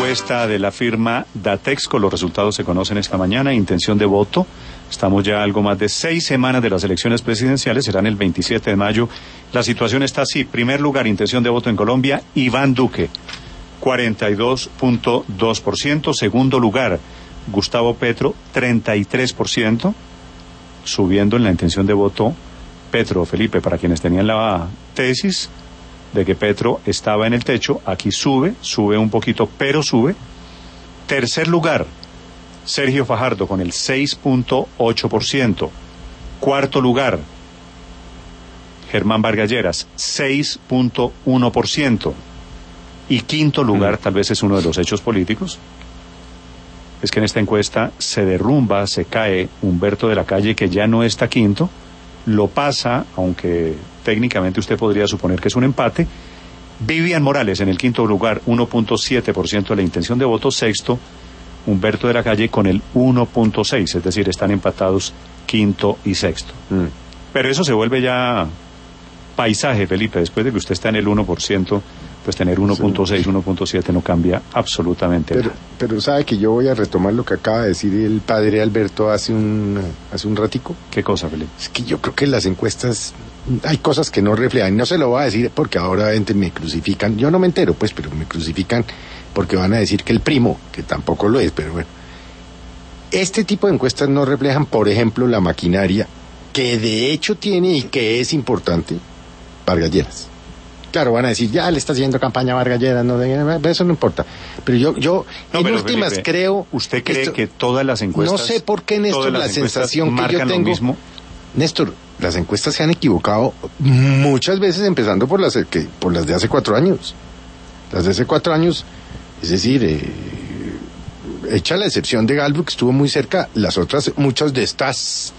encuesta de la firma Datexco, los resultados se conocen esta mañana, intención de voto. Estamos ya a algo más de 6 semanas de las elecciones presidenciales, serán el 27 de mayo. La situación está así. Primer lugar, intención de voto en Colombia, Iván Duque, 42.2%. Segundo lugar, Gustavo Petro, 33%. Subiendo en la intención de voto Petro, Felipe, para quienes tenían la tesis de que Petro estaba en el techo, aquí sube un poquito, pero sube. Tercer lugar, Sergio Fajardo con el 6.8%. Cuarto lugar, Germán Vargas Lleras, 6.1%. Y quinto lugar, tal vez es uno de los hechos políticos, es que en esta encuesta se derrumba, se cae Humberto de la Calle, que ya no está quinto, lo pasa, aunque técnicamente usted podría suponer que es un empate, Vivian Morales en el quinto lugar, 1.7% de la intención de voto. Sexto, Humberto de la Calle con el 1.6%, es decir, están empatados quinto y sexto. Pero eso se vuelve ya paisaje, Felipe, después de que usted está en el 1%, pues tener 1.6, sí, 1.7 no cambia absolutamente nada. Pero sabe que yo voy a retomar lo que acaba de decir el padre Alberto hace un ratico. ¿Qué cosa, Felipe? Es que yo creo que las encuestas hay cosas que no reflejan, no se lo voy a decir porque ahora me crucifican, yo no me entero pues, pero me crucifican porque van a decir que el primo, que tampoco lo es, pero bueno. Este tipo de encuestas no reflejan, por ejemplo, la maquinaria que de hecho tiene y que es importante Vargas Lleras. Claro, van a decir, ya le está haciendo campaña a Vargas Lleras, no, eso no importa. Pero yo en últimas, Felipe, creo... ¿Usted cree que todas las encuestas... No sé por qué, Néstor, la sensación que yo tengo... Néstor, las encuestas se han equivocado muchas veces, empezando por las de hace 4 años. Las de hace 4 años, es decir, hecha la excepción de Gallup, que estuvo muy cerca, las otras, muchas de estas,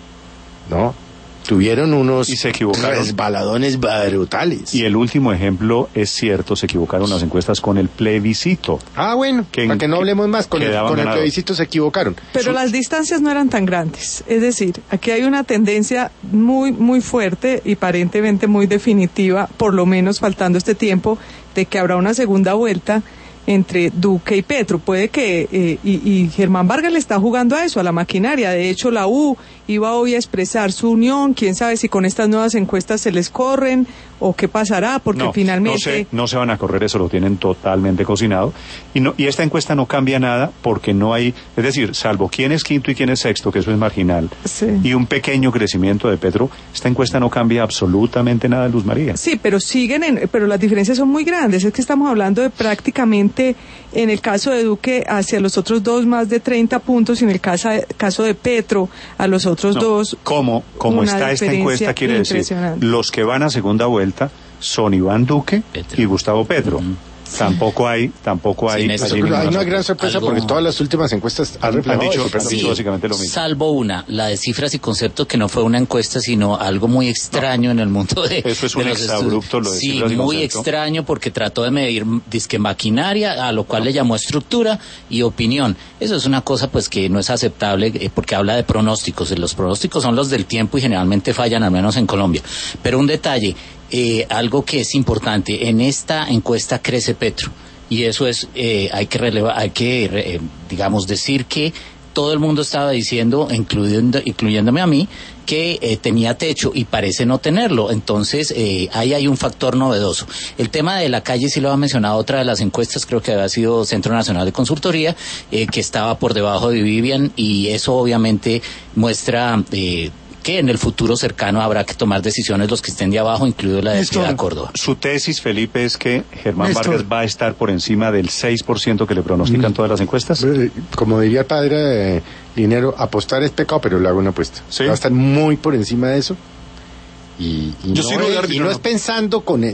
¿no? Tuvieron unos resbaladones brutales. Y el último ejemplo es cierto, se equivocaron las encuestas con el plebiscito. Ah, bueno, para que no hablemos más, con el plebiscito se equivocaron. Pero las distancias no eran tan grandes, es decir, aquí hay una tendencia muy, muy fuerte y aparentemente muy definitiva, por lo menos faltando este tiempo, de que habrá una segunda vuelta entre Duque y Petro. Puede que y Germán Vargas le está jugando a eso, a la maquinaria. De hecho, la U iba hoy a expresar su unión. Quién sabe si con estas nuevas encuestas se les corren o qué pasará, porque finalmente no se van a correr, eso lo tienen totalmente cocinado. Y esta encuesta no cambia nada porque no hay, es decir, salvo quién es quinto y quién es sexto, que eso es marginal, sí, y un pequeño crecimiento de Petro, esta encuesta no cambia absolutamente nada, Luz María. Sí, pero pero las diferencias son muy grandes. Es que estamos hablando de prácticamente, en el caso de Duque, hacia los otros dos más de 30 puntos, y en el caso de Petro, a los otros dos. Como está esta encuesta, quiere decir, los que van a segunda vuelta son Iván Duque y Gustavo Petro. Tampoco hay hay una gran sorpresa porque todas las últimas encuestas han dicho básicamente lo mismo. Salvo una, la de cifras y conceptos, que no fue una encuesta, sino algo muy extraño en el mundo de eso es un exabrupto, lo de sí, cifras y muy concepto. Extraño, porque trató de medir disque maquinaria, a lo cual le llamó estructura y opinión. Eso es una cosa pues que no es aceptable, porque habla de pronósticos, y los pronósticos son los del tiempo y generalmente fallan, al menos en Colombia. Pero un detalle, algo que es importante, en esta encuesta crece Petro, y eso es, hay que digamos, decir que todo el mundo estaba diciendo, incluyéndome a mí, que tenía techo, y parece no tenerlo. Entonces, ahí hay un factor novedoso. El tema de la Calle sí lo ha mencionado otra de las encuestas, creo que había sido Centro Nacional de Consultoría, que estaba por debajo de Vivian, y eso obviamente muestra que en el futuro cercano habrá que tomar decisiones los que estén de abajo, incluido la de Ciudad Córdoba. Su tesis, Felipe, es que Germán Vargas va a estar por encima del 6% que le pronostican todas las encuestas. Como diría el padre Linero, apostar es pecado, pero le hago una apuesta. ¿Sí? Va a estar muy por encima de eso. Y no es pensando con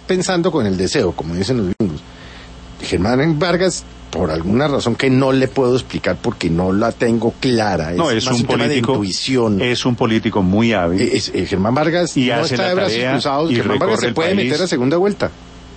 el deseo, como dicen los gringos. Germán Vargas, por alguna razón que no le puedo explicar porque no la tengo clara, es un político de intuición. Es un político muy hábil. Germán Vargas y no hace está de brazos cruzados. Germán Vargas se puede meter a segunda vuelta.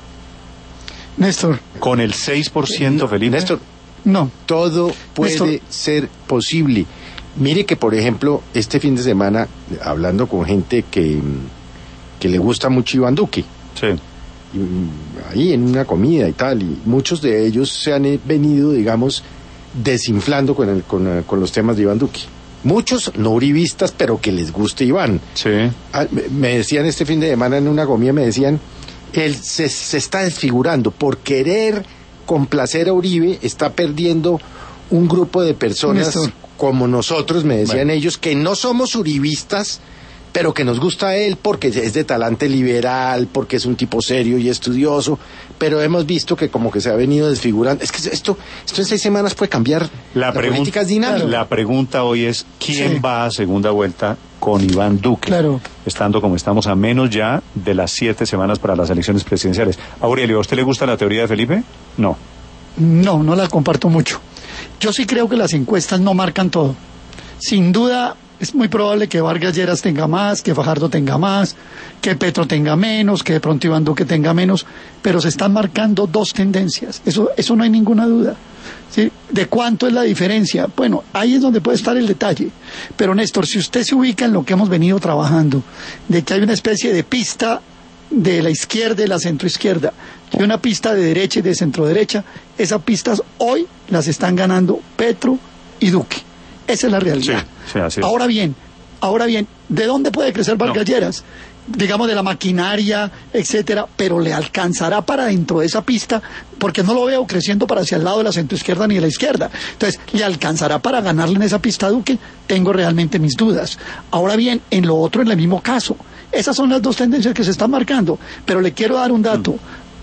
Néstor. Con el 6%, Felipe. Néstor, no. Todo puede ser posible. Mire que, por ejemplo, este fin de semana, hablando con gente que le gusta mucho Iván Duque. Sí. ahí en una comida y tal, y muchos de ellos se han venido, digamos, desinflando con los temas de Iván Duque. Muchos no uribistas, pero que les guste Iván. Sí. Me decían este fin de semana en una comida, me decían, él se está desfigurando por querer complacer a Uribe, está perdiendo un grupo de personas Néstor, como nosotros, me decían ellos, que no somos uribistas, pero que nos gusta él porque es de talante liberal, porque es un tipo serio y estudioso, pero hemos visto que como que se ha venido desfigurando. Es que esto en 6 semanas puede cambiar. La política es dinámica. La pregunta hoy es, ¿quién va a segunda vuelta con Iván Duque? Claro. Estando como estamos a menos ya de las 7 semanas para las elecciones presidenciales. Aurelio, ¿a usted le gusta la teoría de Felipe? No. No la comparto mucho. Yo sí creo que las encuestas no marcan todo. Sin duda, es muy probable que Vargas Lleras tenga más, que Fajardo tenga más, que Petro tenga menos, que de pronto Iván Duque tenga menos, pero se están marcando 2 tendencias. Eso no hay ninguna duda. ¿Sí? ¿De cuánto es la diferencia? Bueno, ahí es donde puede estar el detalle. Pero Néstor, si usted se ubica en lo que hemos venido trabajando, de que hay una especie de pista de la izquierda y la centroizquierda, y una pista de derecha y de centroderecha, esas pistas hoy las están ganando Petro y Duque. Esa es la realidad. Sí, así es. Ahora bien, ¿de dónde puede crecer Vargas Lleras? Digamos, de la maquinaria, etcétera, pero le alcanzará para dentro de esa pista, porque no lo veo creciendo para hacia el lado de la centroizquierda ni de la izquierda. Entonces, ¿le alcanzará para ganarle en esa pista a Duque? Tengo realmente mis dudas. Ahora bien, en lo otro, en el mismo caso. Esas son las 2 tendencias que se están marcando, pero le quiero dar un dato.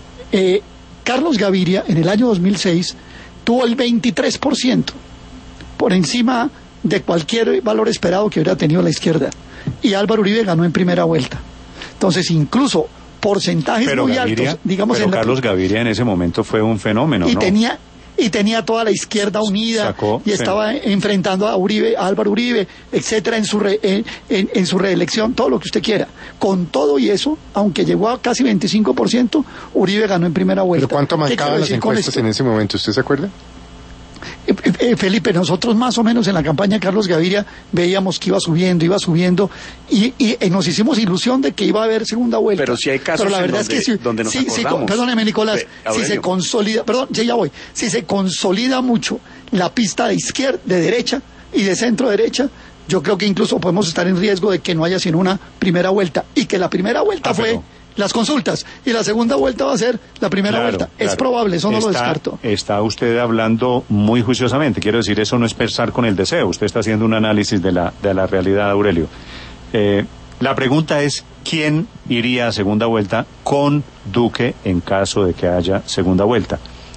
Carlos Gaviria, en el año 2006, tuvo el 23%, por encima de cualquier valor esperado que hubiera tenido la izquierda. Y Álvaro Uribe ganó en primera vuelta. Entonces, incluso porcentajes muy Gaviria, altos, digamos... Pero Carlos Gaviria en ese momento fue un fenómeno, ¿no? Tenía toda la izquierda unida y estaba enfrentando a Álvaro Uribe, etcétera, en su reelección, todo lo que usted quiera. Con todo y eso, aunque llegó a casi 25%, Uribe ganó en primera vuelta. ¿Pero cuánto marcaban las encuestas en ese momento? ¿Usted se acuerda? Felipe, nosotros más o menos en la campaña de Carlos Gaviria veíamos que iba subiendo y nos hicimos ilusión de que iba a haber segunda vuelta. Pero si hay casos la verdad es que donde nos acordamos. Perdóneme, Nicolás, si se consolida, si se consolida mucho la pista de izquierda, de derecha y de centro derecha, yo creo que incluso podemos estar en riesgo de que no haya sino una primera vuelta y que la primera vuelta fue las consultas y la segunda vuelta va a ser la primera vuelta. Es probable, eso no lo descarto. Está usted hablando muy juiciosamente, quiero decir, eso no es pensar con el deseo, usted está haciendo un análisis de la realidad, Aurelio. La pregunta es, ¿quién iría a segunda vuelta con Duque en caso de que haya segunda vuelta?